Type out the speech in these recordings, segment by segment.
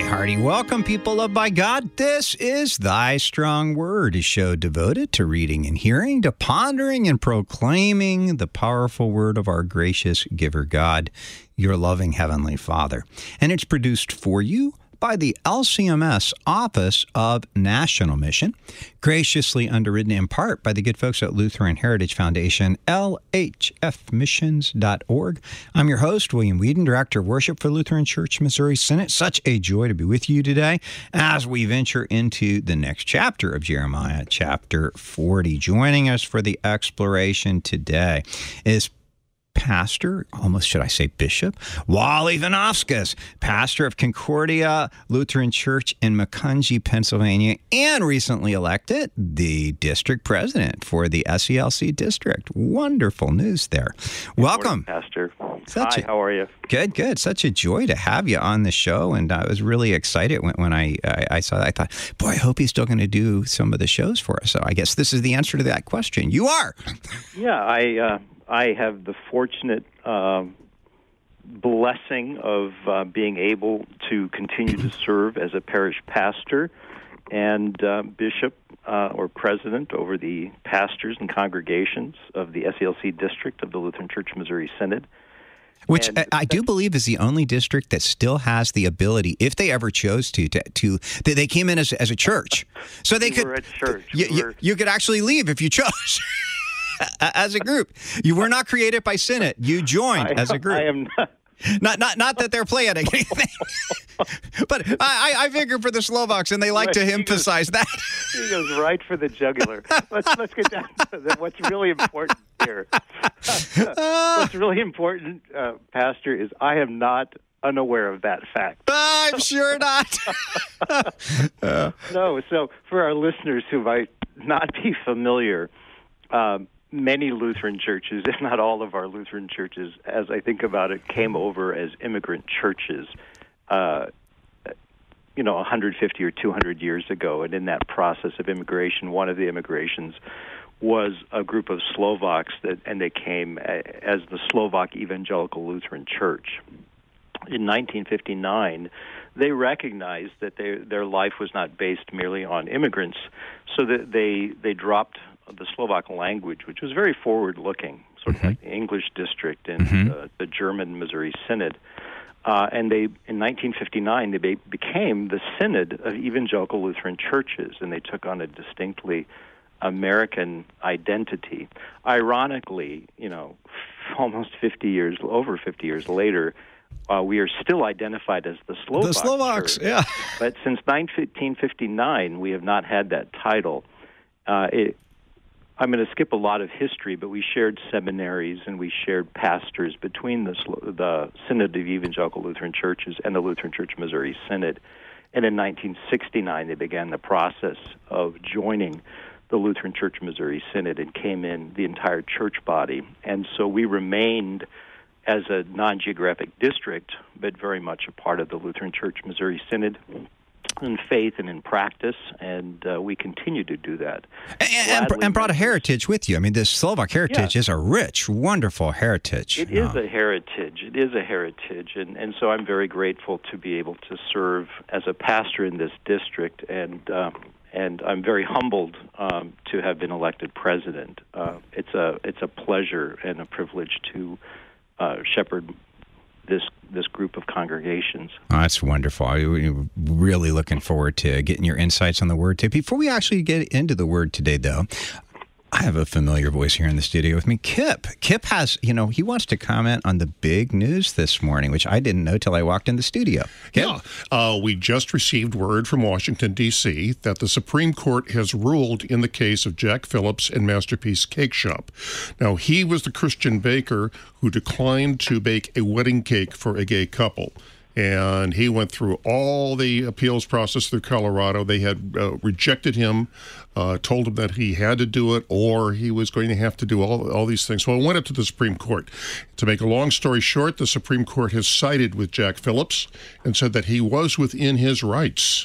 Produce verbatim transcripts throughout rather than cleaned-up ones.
Hey, hearty welcome, people loved by God. This is Thy Strong Word, a show devoted to reading and hearing, to pondering and proclaiming the powerful word of our gracious giver God, your loving Heavenly Father. And it's produced for you by the L C M S Office of National Mission, graciously underwritten in part by the good folks at Lutheran Heritage Foundation, L H F missions dot org. I'm your host, William Whedon, Director of Worship for Lutheran Church Missouri Synod. Such a joy to be with you today as we venture into the next chapter of Jeremiah, chapter forty. Joining us for the exploration today is Pastor, almost should I say Bishop, Wally Vinovskis, pastor of Concordia Lutheran Church in Macungie, Pennsylvania, and recently elected the district president for the S E L C district. Wonderful news there. Good Welcome, morning, Pastor. Such Hi, a, how are you? Good, good. Such a joy to have you on the show, and I was really excited when, when I, I, I saw that. I thought, boy, I hope he's still going to do some of the shows for us. So I guess this is the answer to that question. You are. Yeah, I uh, I have the fortunate uh, blessing of uh, being able to continue to serve as a parish pastor and uh, bishop uh, or president over the pastors and congregations of the S E L C district of the Lutheran Church Missouri Synod. Which and I do believe is the only district that still has the ability, if they ever chose to, to, to they, they came in as, as a church. So they we could, were at church. You, we you, were, you could actually leave if you chose. As a group, you were not created by Synod. You joined I, as a group. I am not. Not, not, not that they're planning anything, but I, I figure for the Slovaks, and they like Right, to he emphasize goes, that. He goes right for the jugular. Let's let's get down to the, what's really important here. What's really important, uh, Pastor, is I am not unaware of that fact. I'm sure not. uh, no, so for our listeners who might not be familiar, um, many Lutheran churches, if not all of our Lutheran churches, as I think about it, came over as immigrant churches, uh, you know, one hundred fifty or two hundred years ago. And in that process of immigration, one of the immigrations was a group of Slovaks, that, and they came as the Slovak Evangelical Lutheran Church. In nineteen fifty-nine, they recognized that they, their life was not based merely on immigrants, so that they, they dropped the Slovak language, which was very forward-looking, sort mm-hmm. of like the English district in mm-hmm. the, the German Missouri Synod. Uh, and they, in nineteen fifty-nine, they be, became the Synod of Evangelical Lutheran Churches, and they took on a distinctly American identity. Ironically, you know, almost fifty years, over fifty years later, uh, we are still identified as the Slovak The Slovaks, Church. yeah. But since nineteen fifty-nine, we have not had that title. Uh, it, I'm going to skip a lot of history, but we shared seminaries and we shared pastors between the, the Synod of Evangelical Lutheran Churches and the Lutheran Church Missouri Synod. And in nineteen sixty-nine, they began the process of joining the Lutheran Church Missouri Synod and came in the entire church body. And so we remained as a non-geographic district, but very much a part of the Lutheran Church Missouri Synod in faith and in practice, and uh, we continue to do that. And, and, and brought a heritage with you. I mean, this Slovak heritage yeah. is a rich, wonderful heritage. It no. is a heritage. It is a heritage, and, and so I'm very grateful to be able to serve as a pastor in this district, and uh, and I'm very humbled um, to have been elected president. Uh, it's a it's a pleasure and a privilege to uh, shepherd this this group of congregations. Oh, that's wonderful. I'm really looking forward to getting your insights on the Word. Before we actually get into the Word today, though, I have a familiar voice here in the studio with me, Kip. Kip has, you know, he wants to comment on the big news this morning, which I didn't know till I walked in the studio. Kip? Yeah, uh, we just received word from Washington, D C that the Supreme Court has ruled in the case of Jack Phillips and Masterpiece Cake Shop. Now, he was the Christian baker who declined to bake a wedding cake for a gay couple. And he went through all the appeals process through Colorado. They had uh, rejected him, uh, told him that he had to do it or he was going to have to do all, all these things. So it went up to the Supreme Court. To make a long story short, the Supreme Court has sided with Jack Phillips and said that he was within his rights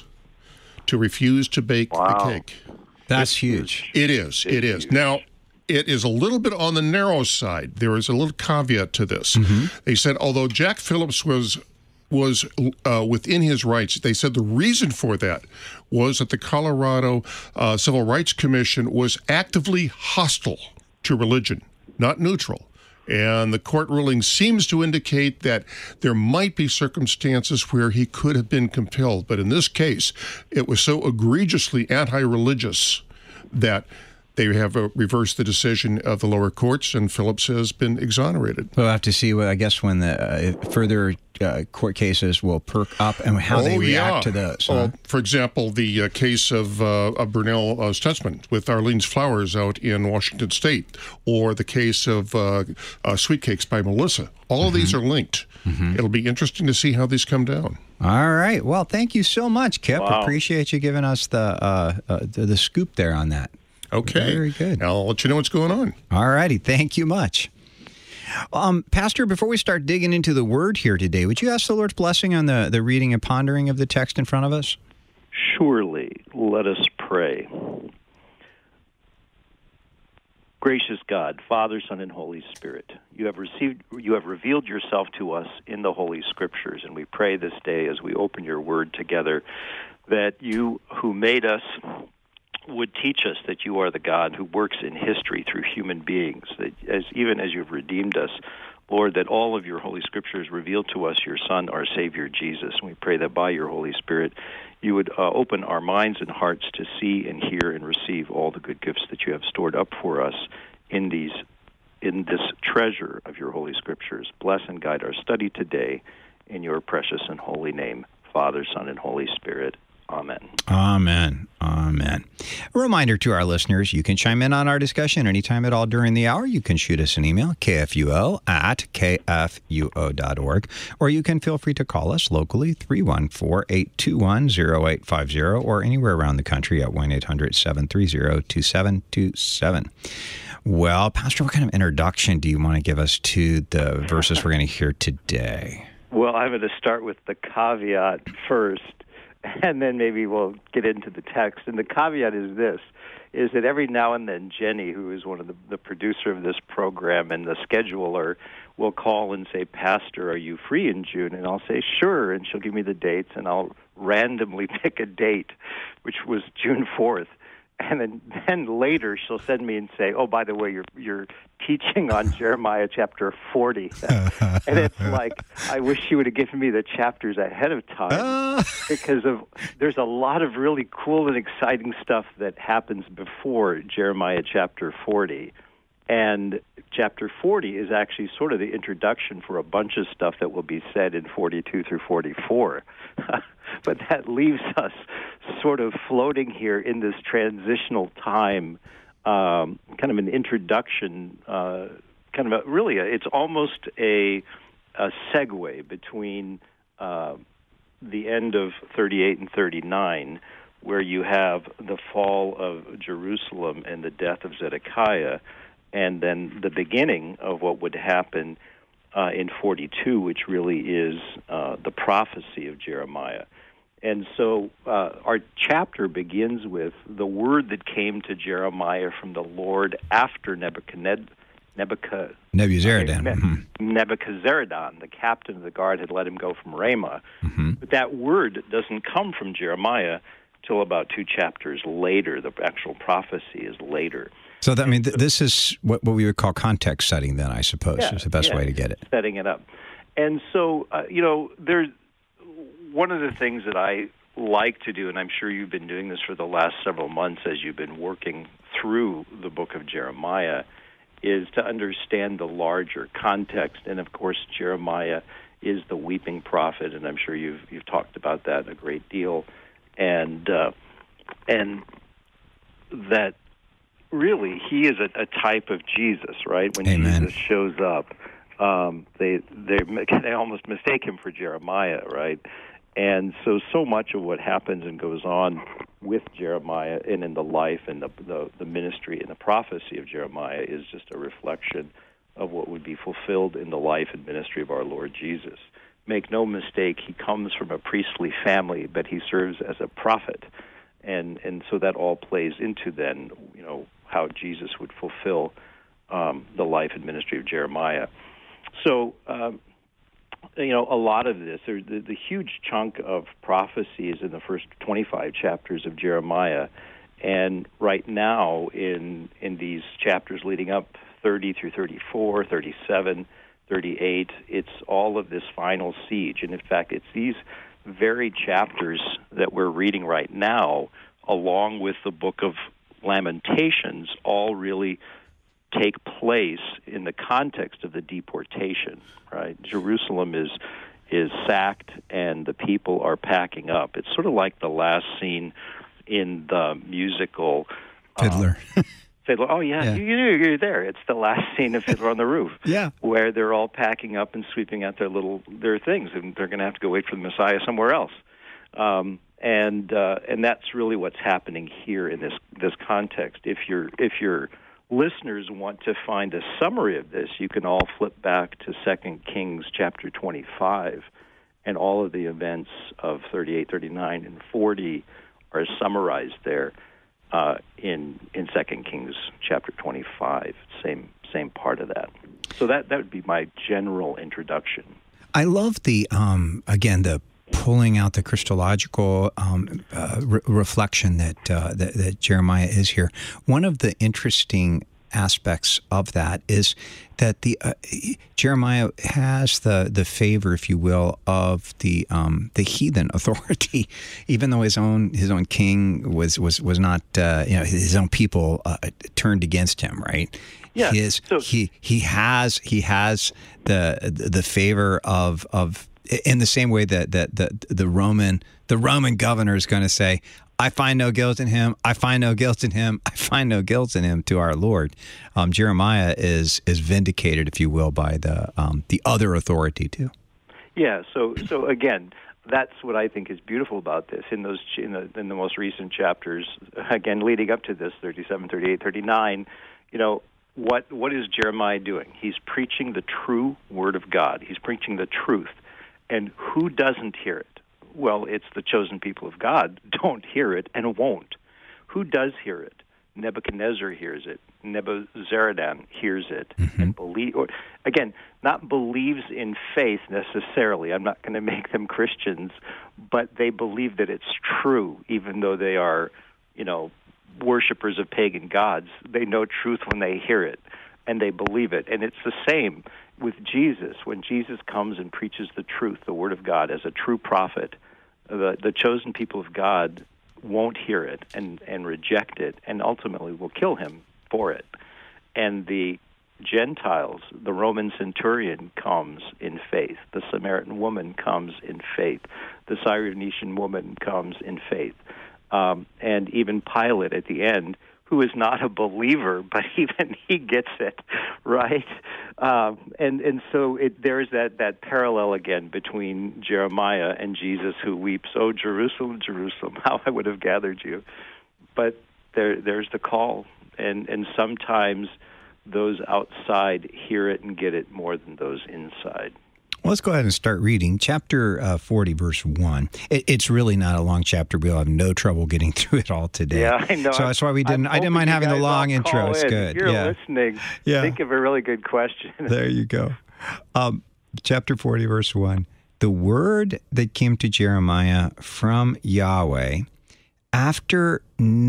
to refuse to bake Wow. the cake. That's It's, huge. It is. It is. Huge. Now, it is a little bit on the narrow side. There is a little caveat to this. Mm-hmm. They said, although Jack Phillips was was uh, within his rights. They said the reason for that was that the Colorado uh, Civil Rights Commission was actively hostile to religion, not neutral. And the court ruling seems to indicate that there might be circumstances where he could have been compelled. But in this case, it was so egregiously anti-religious that they have uh, reversed the decision of the lower courts, and Phillips has been exonerated. We'll have to see, I guess, when the uh, further uh, court cases will perk up and how oh, they react yeah. to those. Huh? Oh, for example, the uh, case of, uh, of Burnell uh, Stutzman with Arlene's Flowers out in Washington State, or the case of uh, uh, Sweet Cakes by Melissa. All mm-hmm. of these are linked. Mm-hmm. It'll be interesting to see how these come down. All right. Well, thank you so much, Kip. Wow. Appreciate you giving us the, uh, uh, the the scoop there on that. Okay. Very good. I'll let you know what's going on. All righty. Thank you much. Um, Pastor, before we start digging into the word here today, would you ask the Lord's blessing on the, the reading and pondering of the text in front of us? Surely, let us pray. Gracious God, Father, Son, and Holy Spirit, you have received, you have revealed yourself to us in the Holy Scriptures, and we pray this day as we open your word together that you who made us would teach us that you are the God who works in history through human beings, that as even as you've redeemed us, Lord, that all of your Holy Scriptures reveal to us your Son, our Savior, Jesus. And we pray that by your Holy Spirit, you would uh, open our minds and hearts to see and hear and receive all the good gifts that you have stored up for us in these, in this treasure of your Holy Scriptures. Bless and guide our study today in your precious and holy name, Father, Son, and Holy Spirit. Amen. Amen. Amen. A reminder to our listeners, you can chime in on our discussion anytime at all during the hour. You can shoot us an email, k f u o at k f u o dot org, or you can feel free to call us locally, three one four, eight two one, zero eight five zero, or anywhere around the country at one eight hundred, seven three zero, two seven two seven. Well, Pastor, what kind of introduction do you want to give us to the verses we're going to hear today? Well, I'm going to start with the caveat first, and then maybe we'll get into the text. And the caveat is this, is that every now and then Jenny, who is one of the, the producer of this program and the scheduler, will call and say, Pastor, are you free in June? And I'll say, sure, and she'll give me the dates, and I'll randomly pick a date, which was June fourth. And then, then later she'll send me and say, oh, by the way, you're you're teaching on Jeremiah chapter forty. And it's like, I wish you would have given me the chapters ahead of time because of there's a lot of really cool and exciting stuff that happens before Jeremiah chapter forty. And chapter forty is actually sort of the introduction for a bunch of stuff that will be said in forty-two through forty-four. But that leaves us sort of floating here in this transitional time, um, kind of an introduction, uh, kind of a, really, a, it's almost a, a segue between uh, the end of thirty-eight and thirty-nine, where you have the fall of Jerusalem and the death of Zedekiah, and then the beginning of what would happen uh, in forty-two, which really is uh, the prophecy of Jeremiah. And so uh, our chapter begins with the word that came to Jeremiah from the Lord after Nebuchadnezzar, Nebuchadnezzar, Nebuzaradan. Mm-hmm. Nebuchadnezzar, the captain of the guard, had let him go from Ramah. Mm-hmm. But that word doesn't come from Jeremiah till about two chapters later. The actual prophecy is later. So, that, I mean, th- this is what, what we would call context setting, then, I suppose, yeah, is the best yeah, way to get it. Setting it up. And so, uh, you know, there's one of the things that I like to do, and I'm sure you've been doing this for the last several months as you've been working through the book of Jeremiah, is to understand the larger context. And, of course, Jeremiah is the weeping prophet, and I'm sure you've you've talked about that a great deal. And uh, and that really he is a, a type of Jesus, right? When Amen. Jesus shows up, um, they they they almost mistake him for Jeremiah, right? And so, so much of what happens and goes on with Jeremiah and in the life and the, the, the ministry and the prophecy of Jeremiah is just a reflection of what would be fulfilled in the life and ministry of our Lord Jesus. Make no mistake, he comes from a priestly family, but he serves as a prophet. And and so that all plays into then, you know, how Jesus would fulfill um, the life and ministry of Jeremiah. So, um, you know, a lot of this, the, the huge chunk of prophecy is in the first twenty-five chapters of Jeremiah. And right now, in in these chapters leading up, thirty through thirty-four, thirty-seven, thirty-eight, it's all of this final siege. And in fact, it's these very chapters that we're reading right now, along with the book of Lamentations, all really take place in the context of the deportation, right? Jerusalem is is sacked and the people are packing up. It's sort of like the last scene in the musical Fiddler. Um, Fiddler. Oh, yeah, yeah. You, you're there. It's the last scene of Fiddler on the Roof. Yeah. Where they're all packing up and sweeping out their little their things, and they're going to have to go wait for the Messiah somewhere else. Um, and uh, and that's really what's happening here in this this context. If you're if you're listeners want to find a summary of this, you can all flip back to Second Kings chapter twenty-five, and all of the events of thirty-eight, thirty-nine, and forty are summarized there uh, in in Second Kings chapter twenty-five. Same same part of that. So that that would be my general introduction. I love the um, again the. pulling out the Christological um, uh, re- reflection that, uh, that that Jeremiah is here. One of the interesting aspects of that is that the uh, Jeremiah has the the favor, if you will, of the um, the heathen authority, even though his own his own king was was was not uh, you know his own people uh, turned against him, right? Yeah. His so, he he has he has the the favor of of. In the same way that, that, that the Roman the Roman governor is going to say, I find no guilt in him, I find no guilt in him, I find no guilt in him to our Lord. Um, Jeremiah is is vindicated, if you will, by the um, the other authority too. Yeah, so so again, that's what I think is beautiful about this. In those in the, in the most recent chapters, again, leading up to this, thirty-seven, thirty-eight, thirty-nine, you know, what what is Jeremiah doing? He's preaching the true word of God. He's preaching the truth. And who doesn't hear it? Well, it's the chosen people of God don't hear it and won't. Who does hear it? Nebuchadnezzar hears it. Nebuzaradan hears it mm-hmm. and believe. Or again, not believes in faith necessarily. I'm not going to make them Christians, but they believe that it's true, even though they are, you know, worshipers of pagan gods. They know truth when they hear it, and they believe it. And it's the same with Jesus. When Jesus comes and preaches the truth, the Word of God, as a true prophet, the, the chosen people of God won't hear it and, and reject it, and ultimately will kill him for it. And the Gentiles, the Roman centurion comes in faith. The Samaritan woman comes in faith. The Syrophoenician woman comes in faith. Um, and even Pilate at the end, who is not a believer, but even he gets it, right? Um, and and so it, there's that, that parallel again between Jeremiah and Jesus, who weeps, "Oh, Jerusalem, Jerusalem, how I would have gathered you." But there there's the call, and, and sometimes those outside hear it and get it more than those inside. Well, let's go ahead and start reading. Chapter uh, forty, verse one. It, it's really not a long chapter. We'll have no trouble getting through it all today. Yeah, I know. So that's why we didn't. I'm I didn't mind having the long in. intro. It's good. If you're yeah. listening, yeah. think of a really good question. There you go. Um, chapter forty, verse one. The word that came to Jeremiah from Yahweh after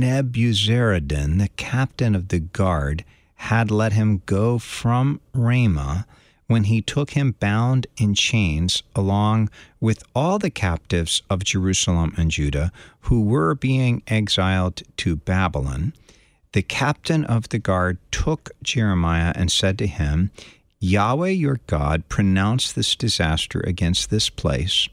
Nebuzaradan, the captain of the guard, had let him go from Ramah, when he took him bound in chains along with all the captives of Jerusalem and Judah who were being exiled to Babylon. The captain of the guard took Jeremiah and said to him, Yahweh your God pronounced this disaster against this place.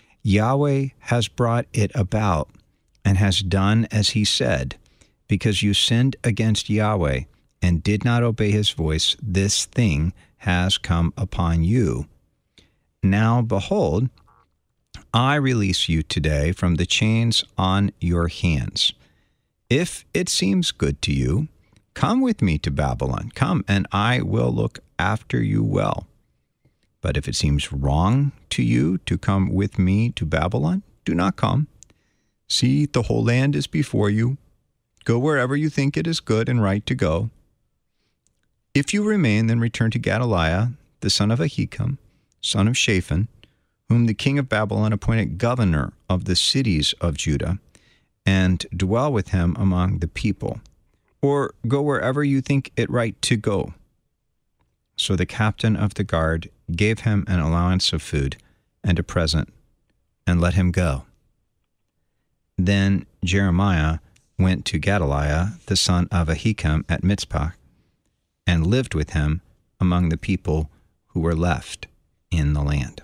Yahweh has brought it about and has done as he said, because you sinned against Yahweh and did not obey his voice. This thing has come upon you. Now, behold, I release you today from the chains on your hands. If it seems good to you, come with me to Babylon. Come, and I will look after you well. But if it seems wrong to you to come with me to Babylon, do not come. See, the whole land is before you. Go wherever you think it is good and right to go. If you remain, then return to Gedaliah, the son of Ahikam, son of Shaphan, whom the king of Babylon appointed governor of the cities of Judah, and dwell with him among the people, or go wherever you think it right to go. So the captain of the guard gave him an allowance of food and a present, and let him go. Then Jeremiah went to Gedaliah, the son of Ahikam, at Mitzpah, and lived with him among the people who were left in the land.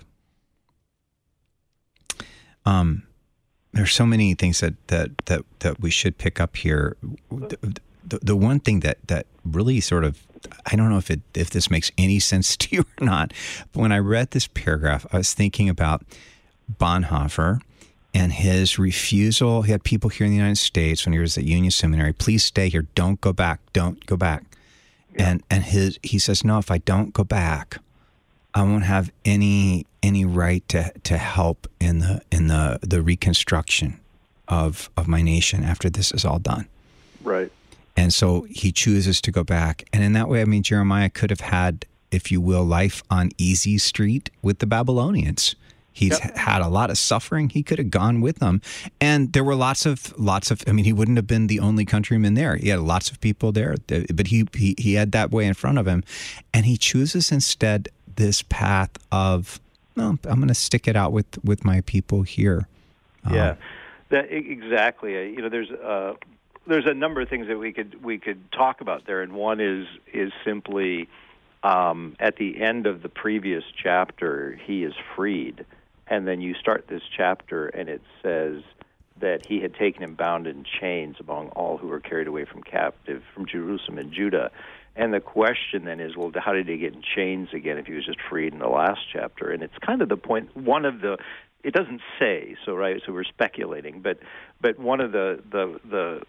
Um, there's so many things that that that, that we should pick up here. The, the, the one thing that, that really sort of, I don't know if it if this makes any sense to you or not, but when I read this paragraph, I was thinking about Bonhoeffer and his refusal. He had people here in the United States when he was at Union Seminary, please stay here, don't go back, don't go back. Yeah. And and his he says, no, if I don't go back, I won't have any any right to, to help in the in the, the reconstruction of of my nation after this is all done. Right. And so he chooses to go back. And in that way, I mean, Jeremiah could have had, if you will, life on easy street with the Babylonians. He's yep. had a lot of suffering. He could have gone with them. And there were lots of, lots of, I mean, he wouldn't have been the only countryman there. He had lots of people there, but he, he, he had that way in front of him. And he chooses instead this path of, no, I'm going to stick it out with, with my people here. Yeah, um, that, exactly. You know, there's uh, there's a number of things that we could we could talk about there. And one is, is simply um, at the end of the previous chapter, he is freed. And then you start this chapter, and it says that he had taken him bound in chains among all who were carried away from captive from Jerusalem and Judah. And the question then is, well, how did he get in chains again if he was just freed in the last chapter? And it's kind of the point, one of the, it doesn't say, so right, so we're speculating, but but one of the the the,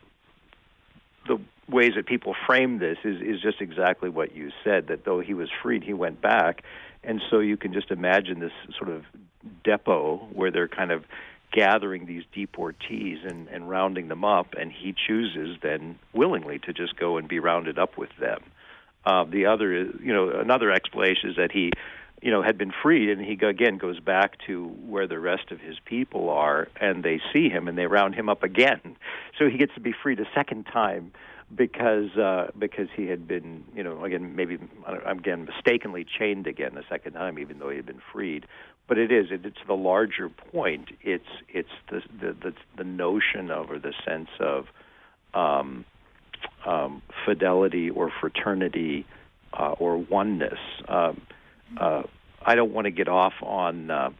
the ways that people frame this is, is just exactly what you said, that though he was freed, he went back. And so you can just imagine this sort of depot where they're kind of gathering these deportees and, and rounding them up, and he chooses then willingly to just go and be rounded up with them. Uh, the other is, you know, another explanation is that he, you know, had been freed, and he again goes back to where the rest of his people are, and they see him and they round him up again. So he gets to be freed a second time. Because uh, because he had been, you know, again, maybe, again, mistakenly chained again a second time, even though he had been freed. But it is, it, it's the larger point. It's it's the the the, the notion of, or the sense of um, um, fidelity or fraternity uh, or oneness. Um, uh, I don't want to get off on uh,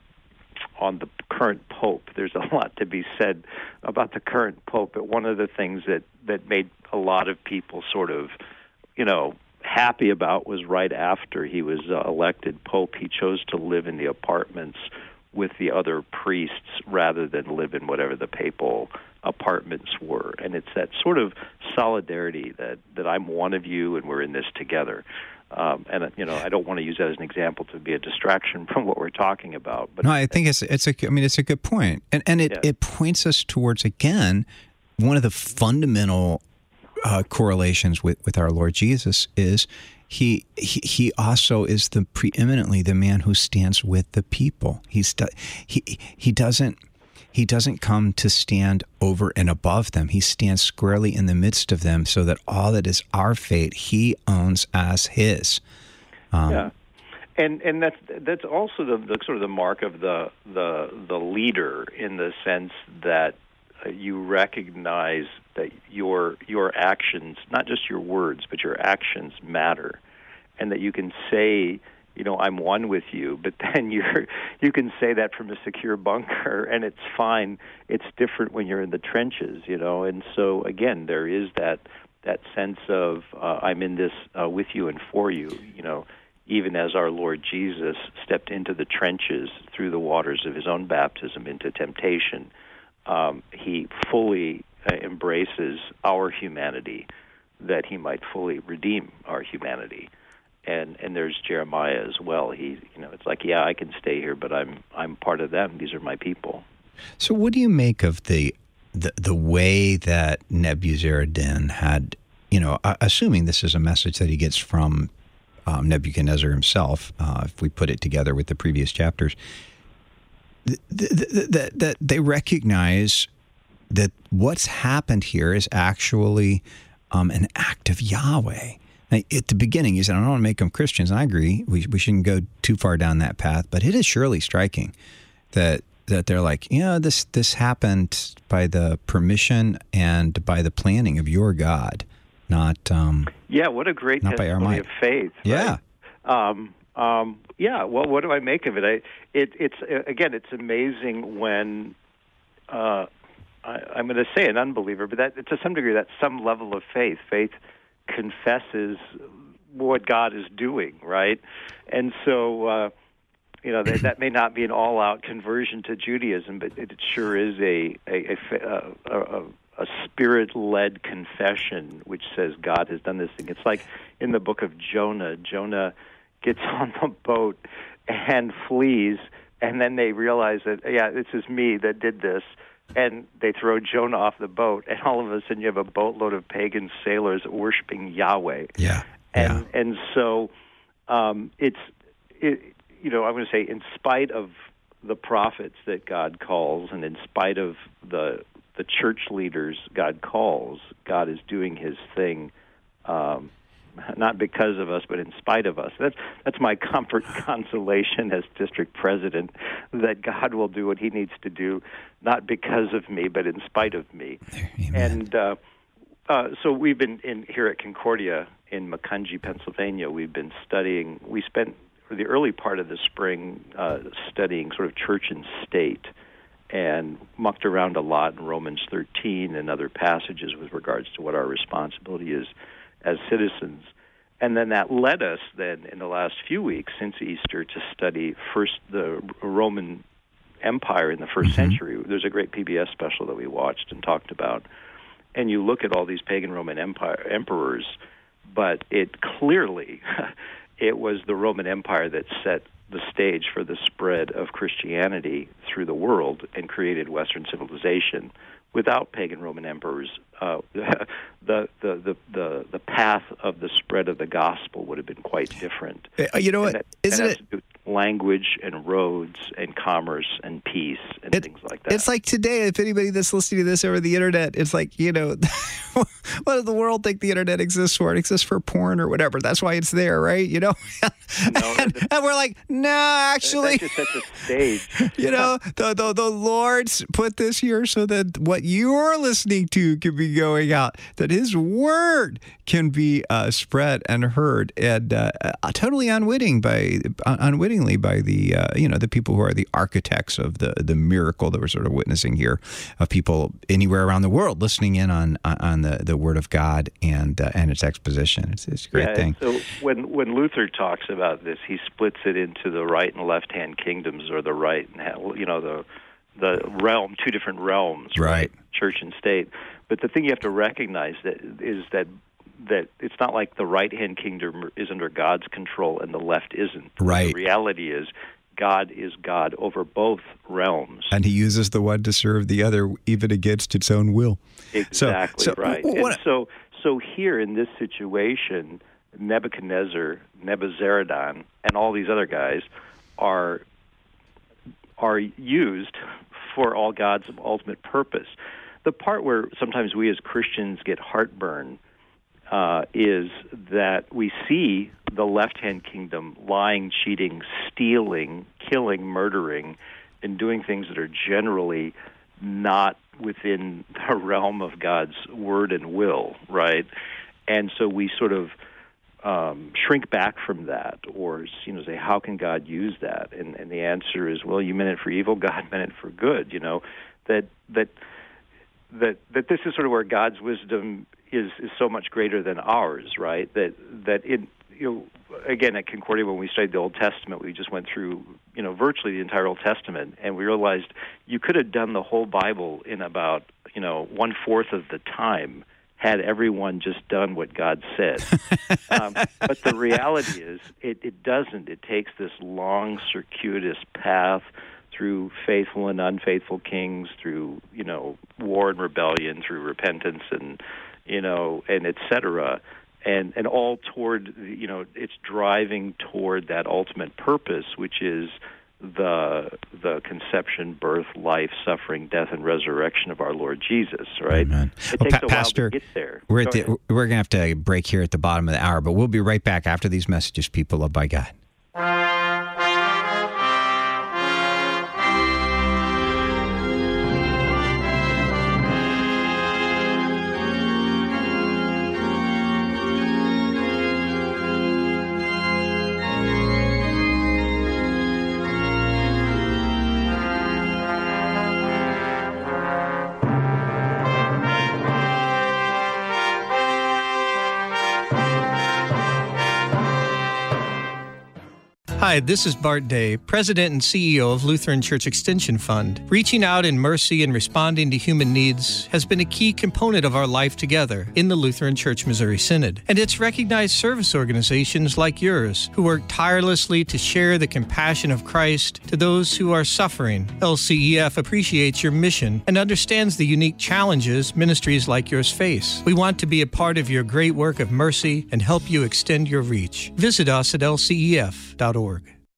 on the current pope. There's a lot to be said about the current pope, but one of the things that, that made a lot of people sort of, you know, happy about was right after he was uh, elected pope, he chose to live in the apartments with the other priests rather than live in whatever the papal apartments were. And it's that sort of solidarity that, that I'm one of you and we're in this together. Um, and, you know, I don't want to use that as an example to be a distraction from what we're talking about. But no, I think it's, it's a, I mean, it's a good point. And, and it, yeah. it points us towards, again, one of the fundamental uh, correlations with, with our Lord Jesus is he, he he also is the preeminently the man who stands with the people. He's he he doesn't he doesn't come to stand over and above them. He stands squarely in the midst of them, so that all that is our fate he owns as his. Um, yeah, and and that's that's also the, the sort of the mark of the the the leader, in the sense that uh, you recognize that your your actions, not just your words, but your actions matter, and that you can say, you know, I'm one with you, but then you're you can say that from a secure bunker, and it's fine. It's different when you're in the trenches, you know. And so again, there is that that sense of uh, I'm in this uh, with you and for you, you know. Even as our Lord Jesus stepped into the trenches through the waters of his own baptism into temptation, um, he fully uh, embraces our humanity, that he might fully redeem our humanity. And and there's Jeremiah as well. He, you know, it's like, yeah, I can stay here, but I'm I'm part of them. These are my people. So, what do you make of the the, the way that Nebuzaradan had, you know, assuming this is a message that he gets from Um, Nebuchadnezzar himself, uh, if we put it together with the previous chapters, that that they recognize that what's happened here is actually um, an act of Yahweh. Now, at the beginning, you said, I don't want to make them Christians. And I agree. We we shouldn't go too far down that path. But it is surely striking that that they're like, you know, this, this happened by the permission and by the planning of your God, not um, yeah, what a great not by our testimony might. of faith. Yeah. Right? Um, um, yeah, well, what do I make of it? I, it it's, uh, again, it's amazing when... Uh, I, I'm going to say an unbeliever, but that to some degree that's some level of faith. Faith confesses what God is doing, right? And so, uh, you know, that, that may not be an all-out conversion to Judaism, but it sure is a a, a, a, a spirit-led confession which says God has done this thing. It's like in the book of Jonah. Jonah gets on the boat and flees, and then they realize that, yeah, this is me that did this. And they throw Jonah off the boat, and all of a sudden you have a boatload of pagan sailors worshiping Yahweh. Yeah, and yeah. and so um, it's it, you know I'm going to say, in spite of the prophets that God calls, and in spite of the the church leaders God calls, God is doing His thing. Um, Not because of us, but in spite of us. That's that's my comfort, consolation as district president, that God will do what He needs to do, not because of me, but in spite of me. Amen. And uh, uh, so we've been in here at Concordia in Macungie, Pennsylvania. We've been studying. We spent the early part of the spring uh, studying sort of church and state, and mucked around a lot in Romans thirteen and other passages with regards to what our responsibility is as citizens. And then that led us then in the last few weeks since Easter to study first the Roman Empire in the first mm-hmm. century. There's a great P B S special that we watched and talked about. And you look at all these pagan Roman empire emperors, but it clearly, it was the Roman Empire that set the stage for the spread of Christianity through the world and created Western civilization. Without pagan Roman emperors, uh, the, the the the the path of the spread of the gospel would have been quite different. You know what? That, Isn't that it? has to do with language and roads and commerce and peace and it, things like that. It's like today, if anybody that's listening to this over the internet, it's like, you know, what does the world think the internet exists for? It exists for porn or whatever. That's why it's there, right? You know? No, and, and we're like, no, actually. That just sets a stage. You know, the, the, the Lord's put this here so that what you're listening to can be going out, that His word can be uh, spread and heard, and uh, uh, totally unwitting by uh, unwittingly by the uh, you know the people who are the architects of the the miracle that we're sort of witnessing here, of people anywhere around the world listening in on on the, the word of God and uh, and its exposition. It's, it's a great yeah, thing. So when when Luther talks about this, he splits it into the right and left hand kingdoms, or the right and you know the the realm, two different realms, right? Right. Church and state. But the thing you have to recognize that is that that it's not like the right-hand kingdom is under God's control and the left isn't. Right. The reality is God is God over both realms. And He uses the one to serve the other, even against its own will. Exactly so, so, right. What, and so, so here in this situation, Nebuchadnezzar, Nebuzaradan, and all these other guys are are used for all God's ultimate purpose. The part where sometimes we as Christians get heartburn uh, is that we see the left-hand kingdom lying, cheating, stealing, killing, murdering, and doing things that are generally not within the realm of God's word and will, right? And so we sort of um, shrink back from that, or you know, say, how can God use that? And, and the answer is, well, you meant it for evil, God meant it for good. You know, that that that that this is sort of where God's wisdom is is so much greater than ours, right? That that it you know, again at Concordia when we studied the Old Testament, we just went through you know virtually the entire Old Testament, and we realized you could have done the whole Bible in about you know one fourth of the time had everyone just done what God said. um, but the reality is, it, it doesn't. It takes this long, circuitous path through faithful and unfaithful kings, through you know war and rebellion, through repentance and you know and et cetera, and and all toward you know it's driving toward that ultimate purpose, which is the the conception, birth, life, suffering, death, and resurrection of our Lord Jesus, right? Amen. It well, takes pa- a while Pastor, to get there. We're, Go at the, we're going to have to break here at the bottom of the hour, but we'll be right back after these messages, people loved by God. Hi, this is Bart Day, President and C E O of Lutheran Church Extension Fund. Reaching out in mercy and responding to human needs has been a key component of our life together in the Lutheran Church Missouri Synod. And it's recognized service organizations like yours who work tirelessly to share the compassion of Christ to those who are suffering. L C E F appreciates your mission and understands the unique challenges ministries like yours face. We want to be a part of your great work of mercy and help you extend your reach. Visit us at L C E F dot org.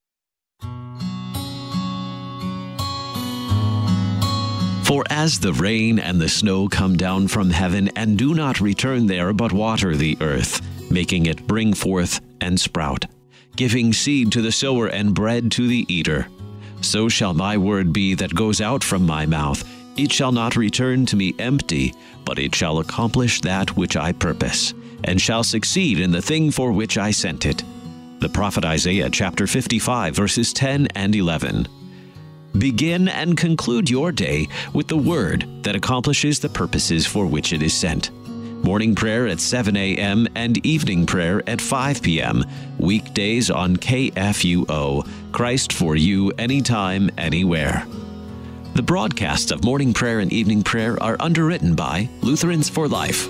For as the rain and the snow come down from heaven, and do not return there, but water the earth, making it bring forth and sprout, giving seed to the sower and bread to the eater, so shall my word be that goes out from my mouth. It shall not return to me empty, but it shall accomplish that which I purpose, and shall succeed in the thing for which I sent it. The prophet Isaiah chapter fifty-five, verses ten and eleven. Begin and conclude your day with the word that accomplishes the purposes for which it is sent. Morning prayer at seven a.m. and evening prayer at five p.m. Weekdays on K F U O. Christ for you, anytime, anywhere. The broadcasts of morning prayer and evening prayer are underwritten by Lutherans for Life.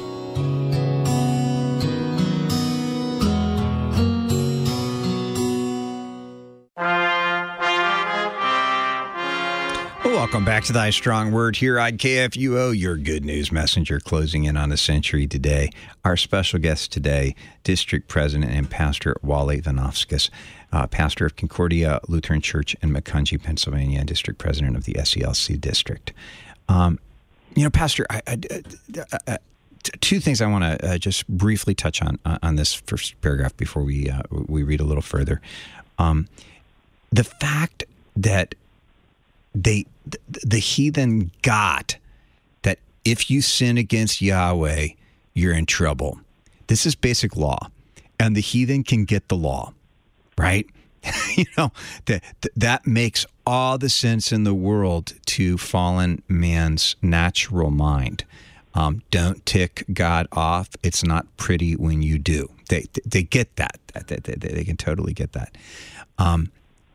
Welcome back to Thy Strong Word here on K F U O, your good news messenger, closing in on a century today. Our special guest today, District President and Pastor Wally Vanovskis, uh, pastor of Concordia Lutheran Church in Macungie, Pennsylvania, and District President of the S E L C District. Um, you know, Pastor, I, I, I, I, two things I want to uh, just briefly touch on uh, on this first paragraph before we uh, we read a little further. Um, the fact that They, the heathen got that if you sin against Yahweh, you're in trouble. This is basic law, and the heathen can get the law, right? you know, that that makes all the sense in the world to fallen man's natural mind. Um, don't tick God off. It's not pretty when you do. They they get that. They, they, they can totally get that. Um,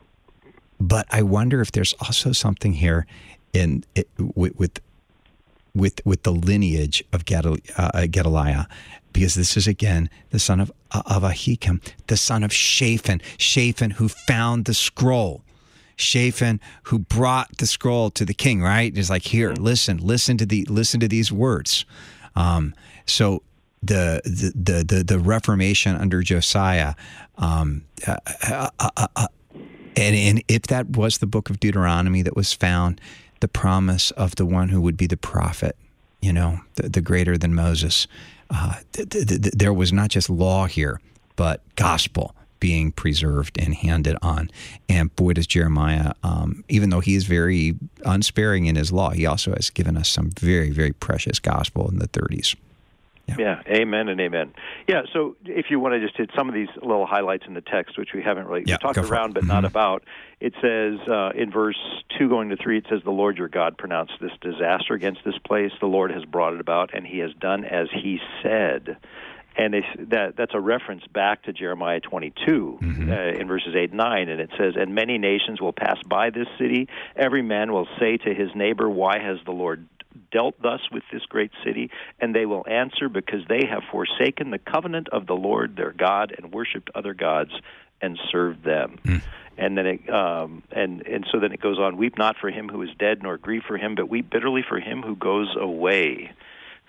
But I wonder if there's also something here in it, with, with with with the lineage of Gedal, uh, Gedaliah, because this is again the son of of Ahikam, the son of Shaphan, Shaphan who found the scroll, Shaphan who brought the scroll to the king. Right? He's like, here, listen, listen to the listen to these words. Um, so the the, the the the Reformation under Josiah. Um, uh, uh, uh, uh, And, and if that was the book of Deuteronomy that was found, the promise of the one who would be the prophet, you know, the, the greater than Moses, uh, th- th- th- there was not just law here, but gospel being preserved and handed on. And boy, does Jeremiah, um, even though he is very unsparing in his law, he also has given us some very, very precious gospel in the thirties. Yeah. yeah, amen and amen. Yeah, so if you want to just hit some of these little highlights in the text, which we haven't really yeah, talked around but mm-hmm. not about, it says uh, in verse two going to three, it says, the Lord your God pronounced this disaster against this place. The Lord has brought it about, and he has done as he said. And it's, that that's a reference back to Jeremiah twenty-two mm-hmm. uh, in verses eight and nine, and it says, and many nations will pass by this city. Every man will say to his neighbor, why has the Lord dealt thus with this great city? And they will answer, because they have forsaken the covenant of the Lord their God and worshipped other gods and served them. Mm. And then it um, and and so then it goes on, weep not for him who is dead, nor grieve for him, but weep bitterly for him who goes away.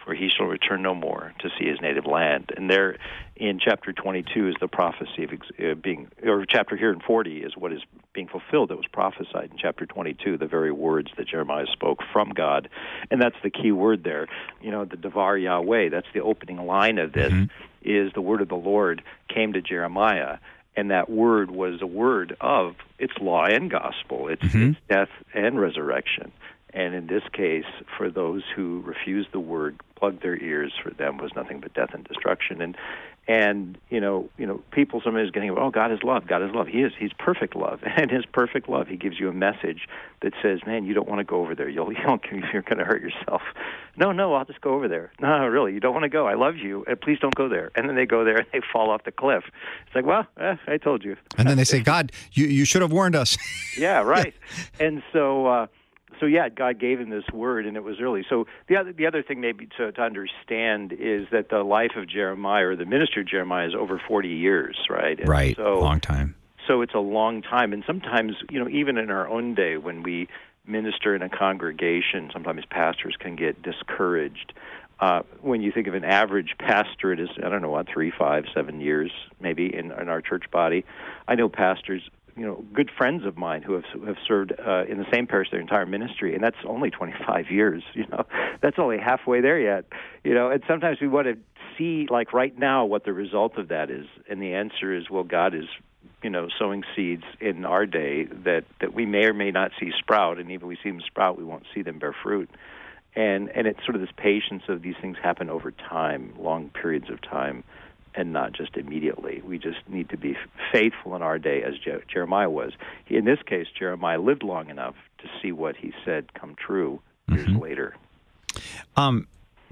where he shall return no more to see his native land. And there in chapter twenty-two is the prophecy of uh, being, or chapter here in forty is what is being fulfilled that was prophesied in chapter twenty-two, the very words that Jeremiah spoke from God. And that's the key word there. You know, the Devar Yahweh, that's the opening line of this, mm-hmm. is the word of the Lord came to Jeremiah. And that word was a word of its law and gospel, its, mm-hmm. its death and resurrection. And in this case, for those who refused the word, plugged their ears, for them was nothing but death and destruction. And and you know, you know, people sometimes getting, oh, God is love. God is love. He is. He's perfect love, and His perfect love, He gives you a message that says, man, you don't want to go over there. You'll, you'll you're going to hurt yourself. No, no, I'll just go over there. No, no, really, you don't want to go. I love you. And please don't go there. And then they go there and they fall off the cliff. It's like, well, eh, I told you. And then they say, God, you you should have warned us. Yeah, right. And so. Uh, So yeah, God gave him this word, and it was early. So the other the other thing maybe to, to understand is that the life of Jeremiah, or the ministry of Jeremiah, is over forty years, right? And right, so, long time. So it's a long time, and sometimes, you know, even in our own day, when we minister in a congregation, sometimes pastors can get discouraged. Uh, when you think of an average pastorate is, I don't know, what, three, five, seven years maybe in, in our church body. I know pastors, you know, good friends of mine who have have served uh, in the same parish their entire ministry, and that's only twenty-five years. You know, that's only halfway there yet. You know, and sometimes we want to see, like right now, what the result of that is, and the answer is, well, God is, you know, sowing seeds in our day that that we may or may not see sprout, and even if we see them sprout, we won't see them bear fruit. And and it's sort of this patience of these things happen over time, long periods of time, and not just immediately. We just need to be faithful in our day, as Je- Jeremiah was. In this case, Jeremiah lived long enough to see what he said come true years mm-hmm. later. Um,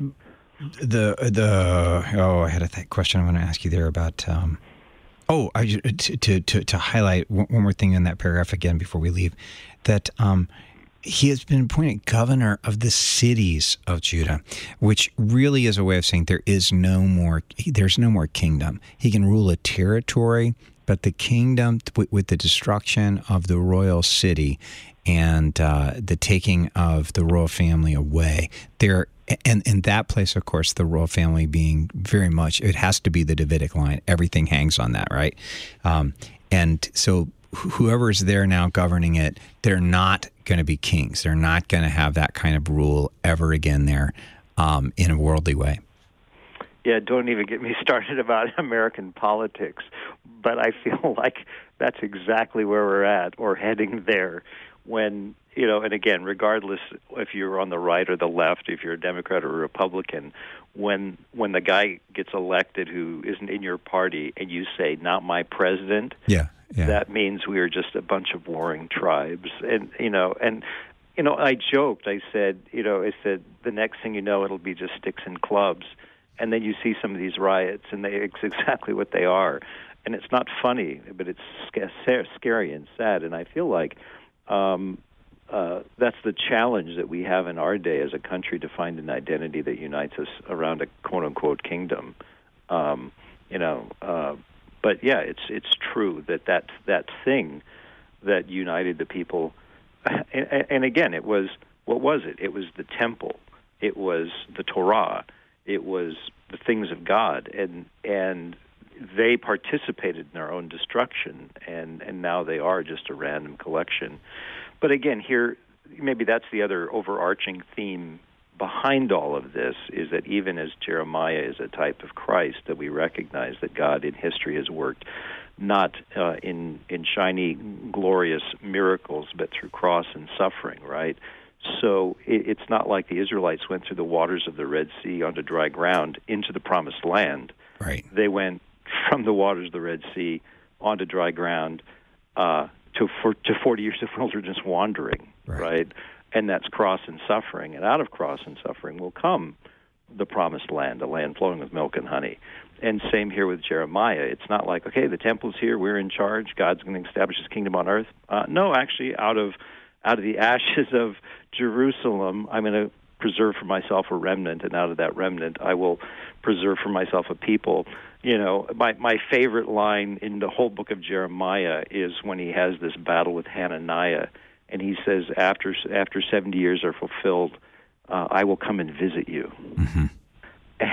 the the oh, I had a th- question I want to ask you there about. Um, oh, I to to to highlight one more thing in that paragraph again before we leave, that. Um, He has been appointed governor of the cities of Judah, which really is a way of saying there is no more, there's no more kingdom. He can rule a territory, but the kingdom, with the destruction of the royal city and uh, the taking of the royal family away, there, and in that place, of course, the royal family being very much, it has to be the Davidic line. Everything hangs on that, right? Um, and so whoever is there now governing it, they're not going to be kings. They're not going to have that kind of rule ever again there um, in a worldly way. Yeah, don't even get me started about American politics, but I feel like that's exactly where we're at, or heading there, when, you know, and again, regardless if you're on the right or the left, if you're a Democrat or a Republican, when when the guy gets elected who isn't in your party and you say, not my president, yeah, yeah. that means we are just a bunch of warring tribes. And, you know, and, you know, I joked, I said, you know, I said, the next thing you know, it'll be just sticks and clubs. And then you see some of these riots, and they, it's exactly what they are. And it's not funny, but it's scary and sad. And I feel like um, uh, that's the challenge that we have in our day as a country, to find an identity that unites us around a quote-unquote kingdom. Um, you know, uh, but yeah, it's it's true that that, that thing that united the people, and, and again, it was, what was it? It was the temple. It was the Torah. It was the things of God, and and they participated in their own destruction, and, and now they are just a random collection. But again, here, maybe that's the other overarching theme behind all of this, is that even as Jeremiah is a type of Christ, that we recognize that God in history has worked not uh, in, in shiny, glorious miracles, but through cross and suffering, right? So it's not like the Israelites went through the waters of the Red Sea onto dry ground into the Promised Land. Right. They went from the waters of the Red Sea onto dry ground uh, to for, to forty years of wilderness wandering, right. right? And that's cross and suffering. And out of cross and suffering will come the Promised Land, a land flowing with milk and honey. And same here with Jeremiah. It's not like, okay, the temple's here, we're in charge, God's going to establish his kingdom on earth. Uh, no, actually, out of out of the ashes of Jerusalem, I'm going to preserve for myself a remnant, and out of that remnant, I will preserve for myself a people. You know, my my favorite line in the whole book of Jeremiah is when he has this battle with Hananiah, and he says, after after seventy years are fulfilled, uh, I will come and visit you. Mm-hmm.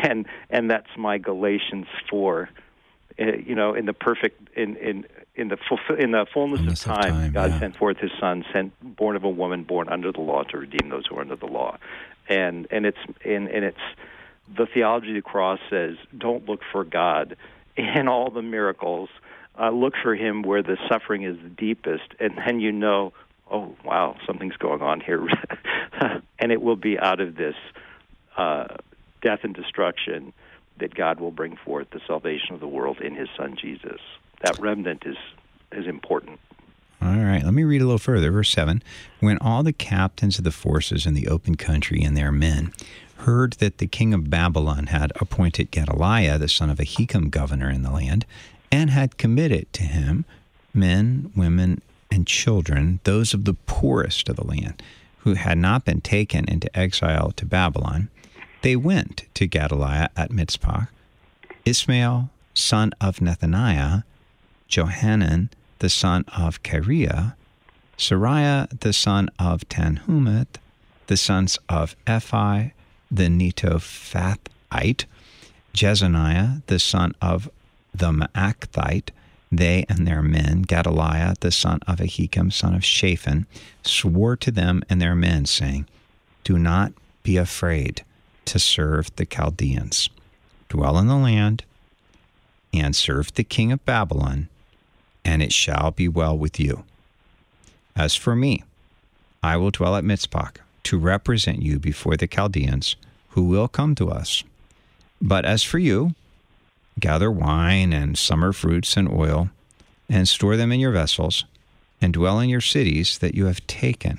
and and that's my Galatians four. Uh, you know, in the perfect in in in the fulfill, in the fullness, fullness of time, of time God yeah. sent forth His Son, sent born of a woman, born under the law, to redeem those who are under the law, and and it's and, and it's the theology of the cross says, don't look for God in all the miracles. Uh, look for Him where the suffering is the deepest, and then you know, oh wow, something's going on here, and it will be out of this uh, death and destruction that God will bring forth the salvation of the world in His Son Jesus. That remnant is is important. All right, let me read a little further. Verse seven, when all the captains of the forces in the open country and their men heard that the king of Babylon had appointed Gedaliah, the son of Ahikam, governor in the land, and had committed to him men, women, and children, those of the poorest of the land, who had not been taken into exile to Babylon, they went to Gedaliah at Mitzpah, Ismael, son of Nethaniah, Johanan, the son of Kareah, Sariah, the son of Tanhumeth, the sons of Ephi, the Netophathite, Jezaniah, the son of the Maachathite, they and their men, Gedaliah, the son of Ahikam, son of Shaphan, swore to them and their men, saying, do not be afraid to serve the Chaldeans. Dwell in the land and serve the king of Babylon, and it shall be well with you. As for me, I will dwell at Mitzpah to represent you before the Chaldeans, who will come to us. But as for you, gather wine and summer fruits and oil, and store them in your vessels, and dwell in your cities that you have taken.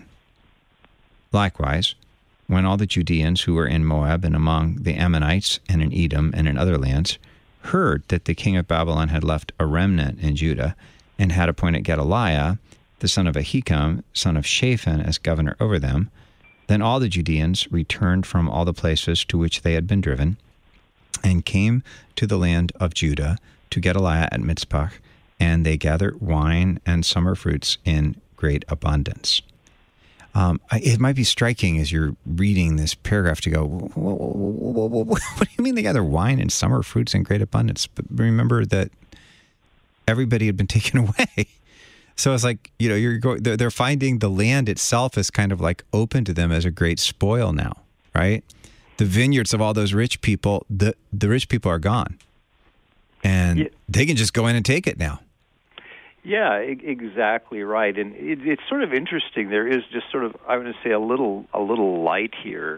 Likewise, when all the Judeans who were in Moab and among the Ammonites and in Edom and in other lands heard that the king of Babylon had left a remnant in Judah and had appointed Gedaliah, the son of Ahikam, son of Shaphan, as governor over them, then all the Judeans returned from all the places to which they had been driven and came to the land of Judah to Gedaliah at Mitzpah, and they gathered wine and summer fruits in great abundance. Um, it might be striking as you're reading this paragraph to go, whoa, whoa, whoa, whoa, whoa, what do you mean they gather wine and summer fruits in great abundance? But remember that everybody had been taken away. So it's like, you know, you're going, they're, they're finding the land itself is kind of like open to them as a great spoil now, right? The vineyards of all those rich people, the, the rich people are gone. And yeah. They can just go in and take it now. Yeah, exactly right, and it, it's sort of interesting. There is just sort of, I would say, a little a little light here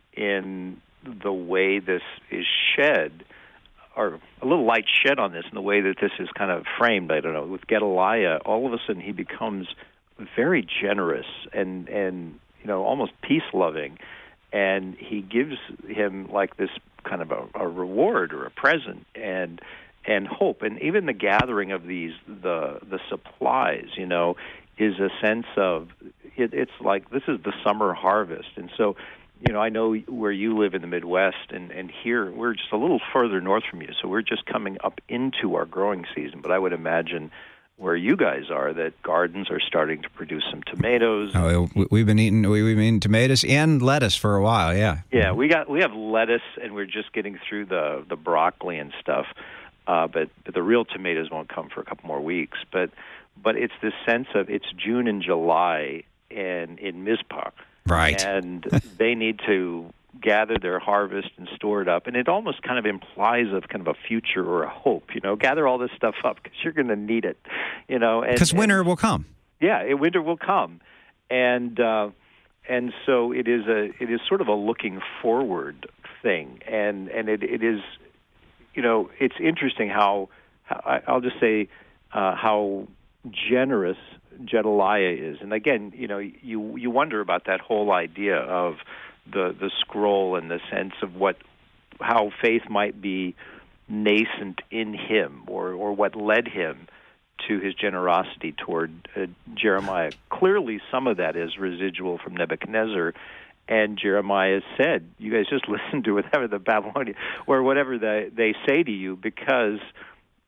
in the way this is shed, or a little light shed on this in the way that this is kind of framed. I don't know. With Gedaliah, all of a sudden he becomes very generous and and you know almost peace loving, and he gives him like this kind of a, a reward or a present and. and hope, and even the gathering of these, the the supplies, you know, is a sense of, it, it's like this is the summer harvest. And so, you know, I know where you live in the Midwest, and, and here we're just a little further north from you, so we're just coming up into our growing season, but I would imagine where you guys are, that gardens are starting to produce some tomatoes. Oh, we've been eating we've been eating tomatoes and lettuce for a while, yeah. Yeah, we got we have lettuce, and we're just getting through the, the broccoli and stuff. Uh, but, but the real tomatoes won't come for a couple more weeks. But but it's this sense of it's June and July and in Mizpah. Right. And they need to gather their harvest and store it up. And it almost kind of implies of kind of a future or a hope, you know, gather all this stuff up because you're going to need it, you know. Because winter and, will come. Yeah, winter will come. And uh, and so it is a it is sort of a looking forward thing. And, and it, it is... You know, it's interesting how, how I'll just say uh, how generous Gedaliah is. And again, you know, you you wonder about that whole idea of the the scroll and the sense of what how faith might be nascent in him, or or what led him to his generosity toward uh, Jeremiah. Clearly, some of that is residual from Nebuchadnezzar. And Jeremiah said, you guys just listen to whatever the Babylonians, or whatever they, they say to you, because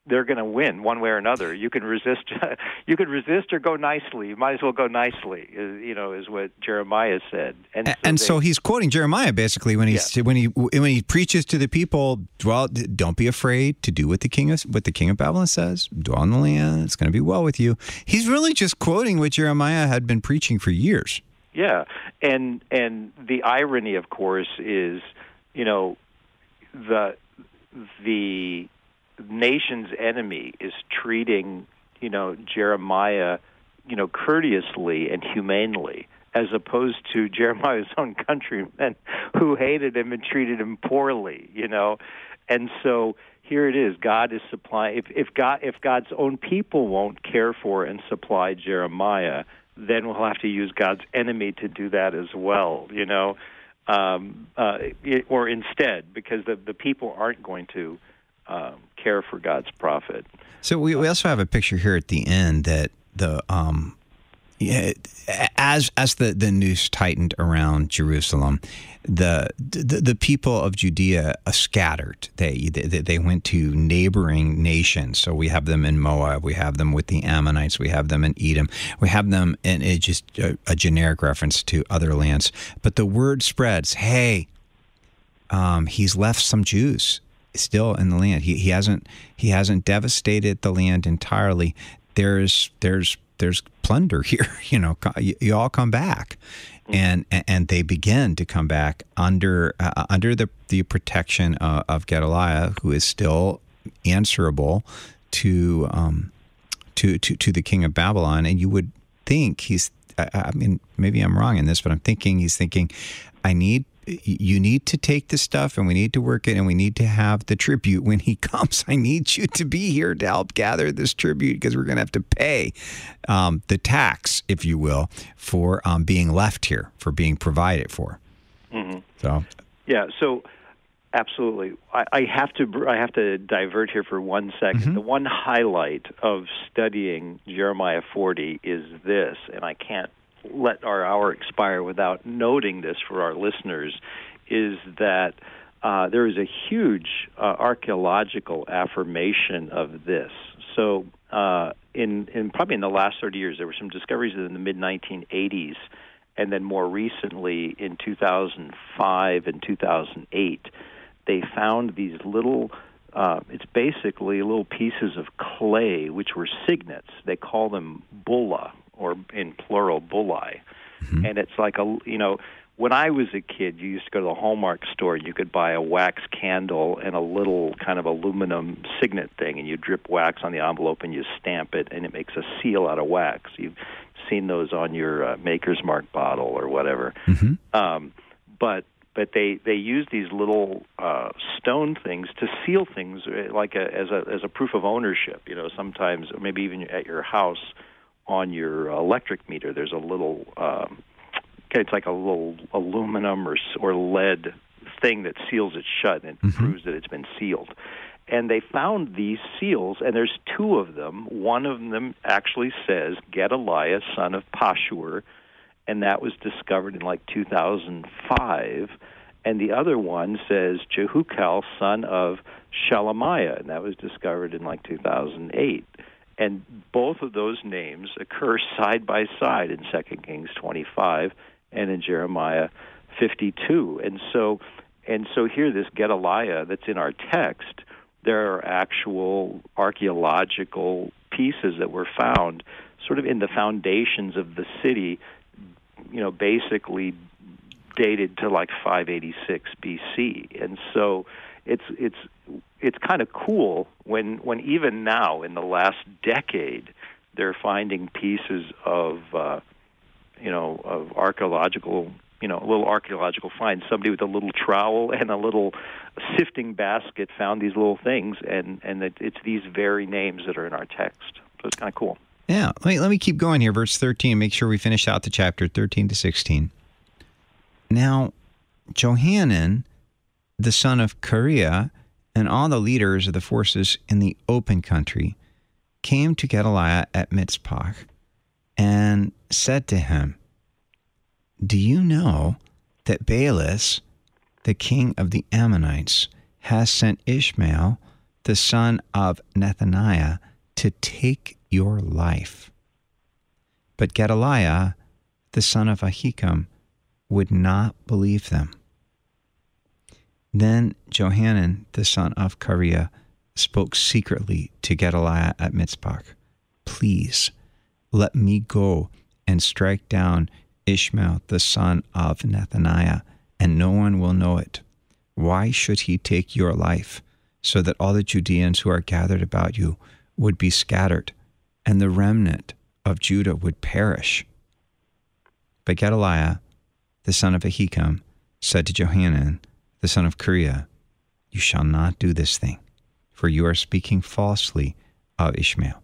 they're going to win one way or another. You can resist, you can resist or go nicely. You might as well go nicely. You know, is what Jeremiah said. And, so, and they, so he's quoting Jeremiah basically when he's yeah. when he when he preaches to the people. Well, don't be afraid to do what the king of what the king of Babylon says. Dwell in the land. It's going to be well with you. He's really just quoting what Jeremiah had been preaching for years. Yeah, and and the irony, of course, is you know the the nation's enemy is treating, you know, Jeremiah, you know, courteously and humanely, as opposed to Jeremiah's own countrymen who hated him and treated him poorly, you know. And so here it is. God is supplying. If, if God, if God's own people won't care for and supply Jeremiah, then we'll have to use God's enemy to do that as well, you know, um, uh, or instead, because the the people aren't going to Um, care for God's prophet. So we, we also have a picture here at the end that the um, yeah, as as the, the noose tightened around Jerusalem, the the, the people of Judea uh, scattered. They, they they went to neighboring nations. So we have them in Moab, we have them with the Ammonites, we have them in Edom, we have them in it just a, a generic reference to other lands. But the word spreads. Hey, um, he's left some Jews still in the land. He he hasn't he hasn't devastated the land entirely. There's there's there's plunder here. You know, you, you all come back, and and they begin to come back under uh, under the the protection uh, of Gedaliah, who is still answerable to um to to to the king of Babylon. And you would think he's. I, I mean, maybe I'm wrong in this, but I'm thinking he's thinking, I need. You need to take this stuff and we need to work it and we need to have the tribute when he comes. I need you to be here to help gather this tribute because we're going to have to pay um, the tax, if you will, for um, being left here, for being provided for. Mm-hmm. So, yeah, so absolutely. I, I have to I have to divert here for one second. Mm-hmm. The one highlight of studying Jeremiah forty is this, and I can't let our hour expire without noting this for our listeners, is that uh, there is a huge uh, archaeological affirmation of this. So uh, in, in probably in the last thirty years, there were some discoveries in the mid nineteen eighties, and then more recently in two thousand five and two thousand eight, they found these little, uh, it's basically little pieces of clay, which were signets. They call them bulla, or in plural, bullae. Mm-hmm. And it's like a, you know, when I was a kid, you used to go to the Hallmark store, you could buy a wax candle and a little kind of aluminum signet thing, and you drip wax on the envelope and you stamp it, and it makes a seal out of wax. You've seen those on your uh, Maker's Mark bottle or whatever. Mm-hmm. Um, but but they, they use these little uh, stone things to seal things, like a, as a as a proof of ownership. You know, sometimes, or maybe even at your house, on your electric meter, there's a little, um, it's like a little aluminum or or lead thing that seals it shut, and it mm-hmm. proves that it's been sealed. And they found these seals, and there's two of them. One of them actually says Gedaliah, son of Pashur, and that was discovered in like two thousand five. And the other one says Jehukal, son of Shelemiah, and that was discovered in like two thousand eight. And both of those names occur side by side in Second Kings twenty-five and in Jeremiah fifty-two. And so, and so here, this Gedaliah that's in our text, there are actual archaeological pieces that were found sort of in the foundations of the city, you know, basically dated to like five eighty-six B C. And so it's it's it's kind of cool when when even now in the last decade they're finding pieces of uh, you know of archaeological you know a little archaeological find. Somebody with a little trowel and a little sifting basket found these little things, and and it, it's these very names that are in our text. So it's kind of cool. Yeah, let me let me keep going here. Verse thirteen. Make sure we finish out the chapter thirteen to sixteen. Now, Johanan, the son of Kareah, and all the leaders of the forces in the open country came to Gedaliah at Mitzpah and said to him, "Do you know that Baalis, the king of the Ammonites, has sent Ishmael the son of Nethaniah, to take your life. But Gedaliah, the son of Ahikam, would not believe them. Then Johanan, the son of Kareah, spoke secretly to Gedaliah at Mitzpah, "Please, let me go and strike down Ishmael, the son of Nethaniah, and no one will know it. Why should he take your life, so that all the Judeans who are gathered about you would be scattered, and the remnant of Judah would perish?" But Gedaliah, the son of Ahikam, said to Johanan, the son of Kareah, "You shall not do this thing, for you are speaking falsely of Ishmael."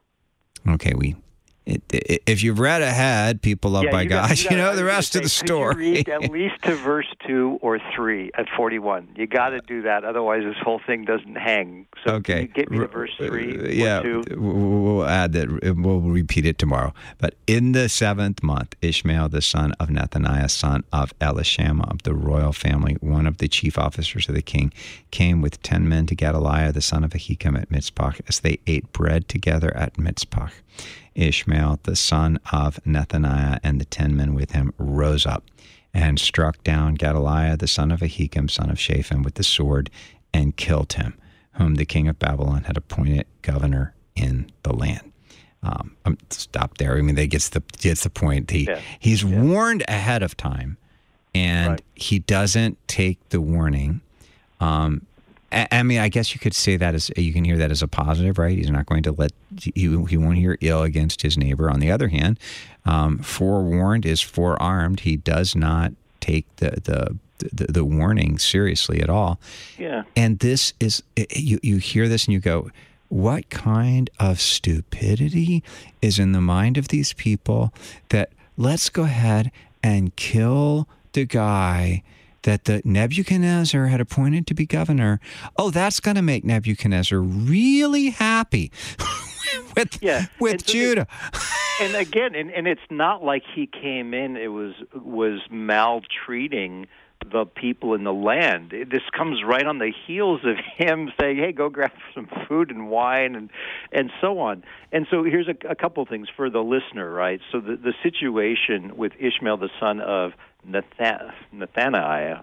Okay, we... It, it, if you've read ahead, people loved yeah, by you God, got, you, you know got, the rest of the say, story. Could you read at least to verse two or three at forty-one. You got to do that, otherwise this whole thing doesn't hang. So okay, can you get me to verse three uh, or yeah, two? We'll add that. We'll repeat it tomorrow. But in the seventh month, Ishmael, the son of Nethaniah, son of Elishama of the royal family, one of the chief officers of the king, came with ten men to Gedaliah, the son of Ahikam, at Mitzpah, as they ate bread together at Mitzpah. Ishmael, the son of Nethaniah, and the ten men with him rose up and struck down Gedaliah, the son of Ahikam, son of Shaphan, with the sword, and killed him, whom the king of Babylon had appointed governor in the land. Um, I'm stop there. I mean, they gets the gets the point. He yeah. he's yeah. warned ahead of time, and right. he doesn't take the warning. Um, I mean, I guess you could say that as you can hear that as a positive, right? He's not going to let he, he won't hear ill against his neighbor. On the other hand, um, forewarned is forearmed. He does not take the the, the the warning seriously at all. Yeah. And this is you you hear this and you go, what kind of stupidity is in the mind of these people that let's go ahead and kill the guy that the Nebuchadnezzar had appointed to be governor. Oh, that's going to make Nebuchadnezzar really happy with yeah. with and so Judah. The, and again, and, and it's not like he came in, it was was maltreating the people in the land. This comes right on the heels of him saying, hey, go grab some food and wine and and so on. And so here's a, a couple things for the listener, right? So the, the situation with Ishmael, the son of Nathan, Nathaniah,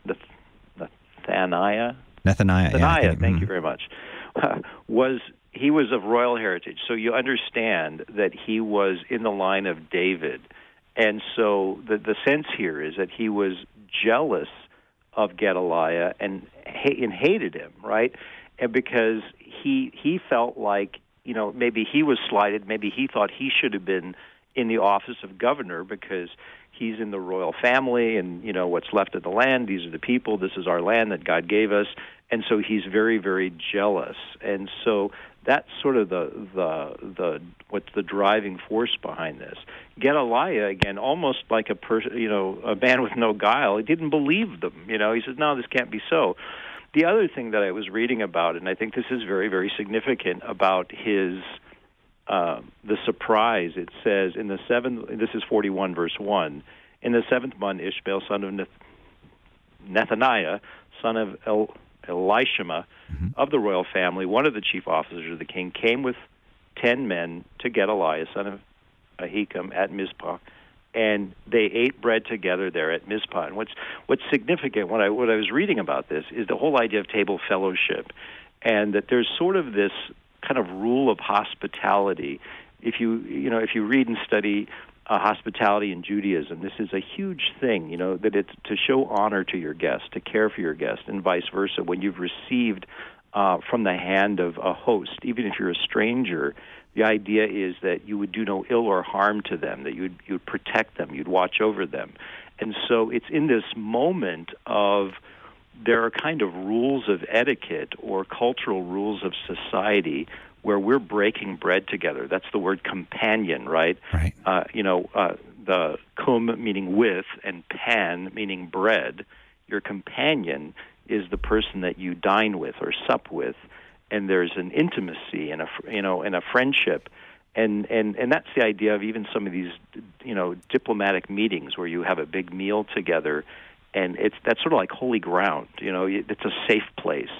Nathaniah, Nathaniah, Nathaniah, yeah, thank mm-hmm. you very much, uh, was he was of royal heritage. So you understand that he was in the line of David. And so the the sense here is that he was jealous of Gedaliah and and hated him, right? And because he he felt like, you know, maybe he was slighted, maybe he thought he should have been in the office of governor because he's in the royal family and, you know, what's left of the land, these are the people, this is our land that God gave us. And so he's very, very jealous. And so that's sort of the the the what's the driving force behind this. Gedaliah, again, almost like a person, you know, a man with no guile. He didn't believe them. You know, he says, "No, this can't be so." The other thing that I was reading about, and I think this is very, very significant about his uh, the surprise. It says in the seventh. This is forty-one, verse one. In the seventh month, Ishmael, son of Neth- Nethaniah, son of El. Elishama mm-hmm. of the royal family, one of the chief officers of the king, came with ten men to Gedaliah, son of Ahikam, at Mizpah, and they ate bread together there at Mizpah. And what's what's significant, what I what I was reading about this, is the whole idea of table fellowship, and that there's sort of this kind of rule of hospitality. If you you know if you read and study Uh, hospitality in Judaism, this is a huge thing, you know, that it's to show honor to your guest, to care for your guest, and vice versa. When you've received uh, from the hand of a host, even if you're a stranger, the idea is that you would do no ill or harm to them, that you would you would protect them, you'd watch over them. And so it's in this moment of there are kind of rules of etiquette or cultural rules of society where we're breaking bread together. That's the word companion, right? Right. Uh, you know, uh, the cum meaning with and pan meaning bread. Your companion is the person that you dine with or sup with, and there's an intimacy and a you know and a friendship, and and and that's the idea of even some of these you know diplomatic meetings where you have a big meal together, and it's that's sort of like holy ground. You know, it's a safe place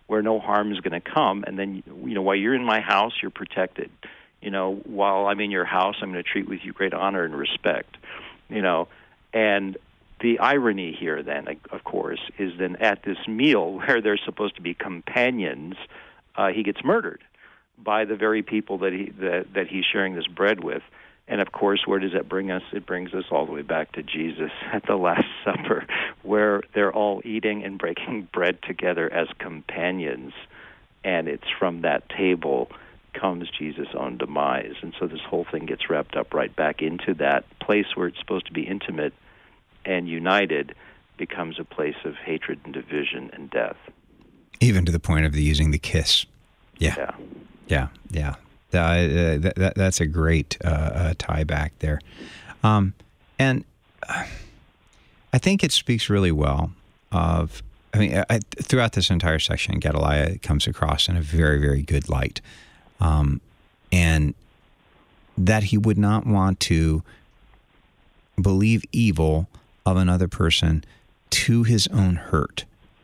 where no harm is going to come. And then, you know, while you're in my house, you're protected. You know, while I'm in your house, I'm going to treat with you great honor and respect. You know, and the irony here, then, of course, is then at this meal where they're supposed to be companions, uh, he gets murdered by the very people that he that, that he's sharing this bread with. And, of course, where does that bring us? It brings us all the way back to Jesus at the Last Supper, where they're all eating and breaking bread together as companions. And it's from that table comes Jesus' own demise. And so this whole thing gets wrapped up right back into that place where it's supposed to be intimate and united, becomes a place of hatred and division and death. Even to the point of the using the kiss. Yeah. Yeah. Yeah. Yeah. Uh, that, that, that's a great uh, uh, tie back there. Um, and uh, I think it speaks really well of, I mean, I, throughout this entire section, Gedaliah comes across in a very, very good light. Um, and that he would not want to believe evil of another person to his own hurt.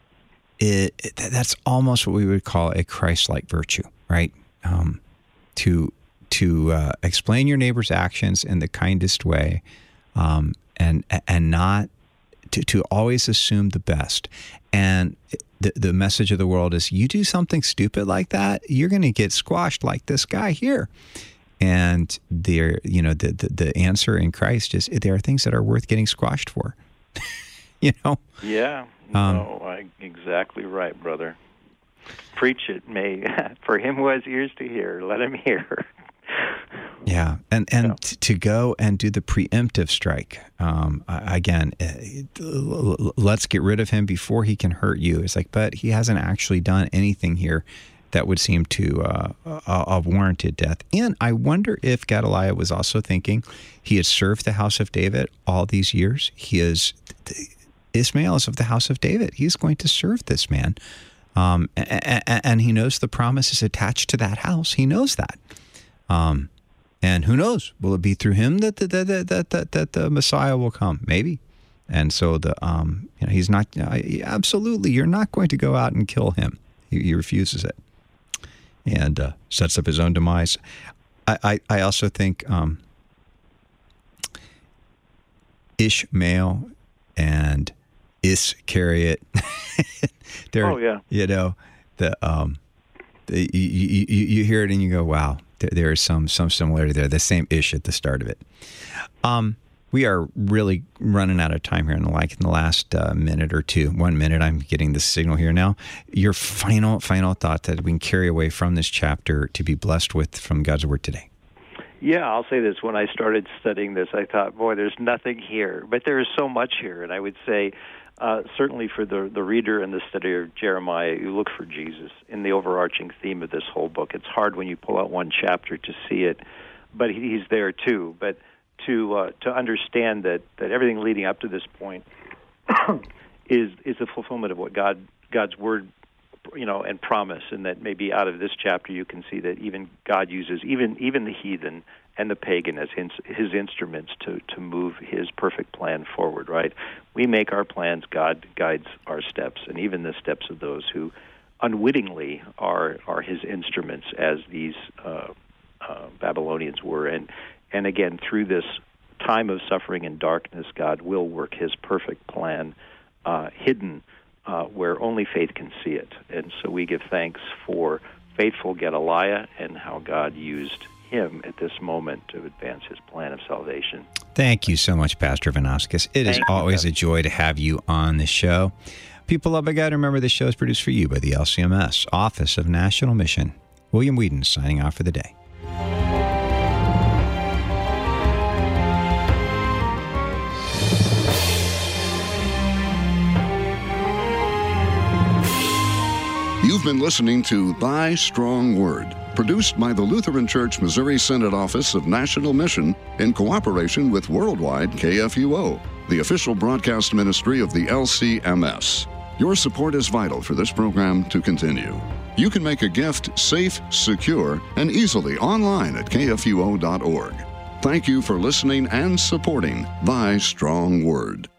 It, it, that's almost what we would call a Christ-like virtue, right? Um, to to uh, explain your neighbor's actions in the kindest way, um, and and not to, to always assume the best. And the the message of the world is, you do something stupid like that, you're going to get squashed like this guy here. And there, you know, the, the the answer in Christ is there are things that are worth getting squashed for. You know. Yeah. Um, no, I, exactly right, brother. Preach it, may for him who has ears to hear, let him hear. Yeah, and and yeah. T- to go and do the preemptive strike. Um, again, uh, let's get rid of him before he can hurt you. It's like, but he hasn't actually done anything here that would seem to uh, uh, have warranted death. And I wonder if Gedaliah was also thinking he had served the house of David all these years. He is Ishmael is of the house of David. He's going to serve this man. Um, and, and he knows the promise is attached to that house. He knows that. Um, and who knows? Will it be through him that the, that, that, that, that the Messiah will come? Maybe. And so the um, you know, he's not, uh, absolutely, you're not going to go out and kill him. He, he refuses it and uh, sets up his own demise. I, I, I also think um, Ishmael and Iscariot. They're, oh yeah, you know, the um, the, you, you you hear it and you go, wow, there, there is some some similarity there. The same ish at the start of it. Um, we are really running out of time here in the like in the last uh, minute or two. One minute, I'm getting the signal here now. Your final final thought that we can carry away from this chapter to be blessed with from God's Word today. Yeah, I'll say this. When I started studying this, I thought, boy, there's nothing here. But there is so much here. And I would say, uh, certainly for the, the reader and the studier of Jeremiah, you look for Jesus in the overarching theme of this whole book. It's hard when you pull out one chapter to see it, but he's there too. But to uh, to understand that, that everything leading up to this point is is the fulfillment of what God God's Word, you know, and promise, and that maybe out of this chapter you can see that even God uses even even the heathen and the pagan as his, his instruments to, to move his perfect plan forward, right? We make our plans, God guides our steps, and even the steps of those who unwittingly are are his instruments, as these uh, uh, Babylonians were. And, and again, through this time of suffering and darkness, God will work his perfect plan uh, hidden Uh, where only faith can see it. And so we give thanks for faithful Gedaliah and how God used him at this moment to advance his plan of salvation. Thank you so much, Pastor Vanauskas. It is Thank always you. a joy to have you on the show. People love God. Remember, this show is produced for you by the L C M S, Office of National Mission. William Whedon signing off for the day. You've been listening to Thy Strong Word, produced by the Lutheran Church Missouri Synod Office of National Mission in cooperation with Worldwide K F U O, the official broadcast ministry of the L C M S. Your support is vital for this program to continue. You can make a gift safe, secure, and easily online at K F U O dot org. Thank you for listening and supporting Thy Strong Word.